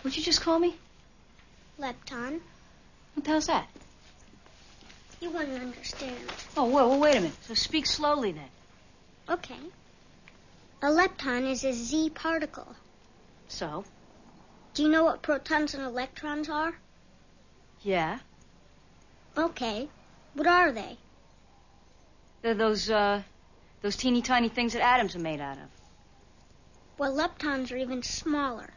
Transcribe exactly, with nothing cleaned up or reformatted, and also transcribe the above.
What'd you just call me? Lepton. What the hell's that? You wouldn't understand. Oh, well, well, wait a minute. So speak slowly, then. Okay. A lepton is a Z particle. So? Do you know what protons and electrons are? Yeah. Okay. What are they? They're those, uh, those teeny tiny things that atoms are made out of. Well, leptons are even smaller.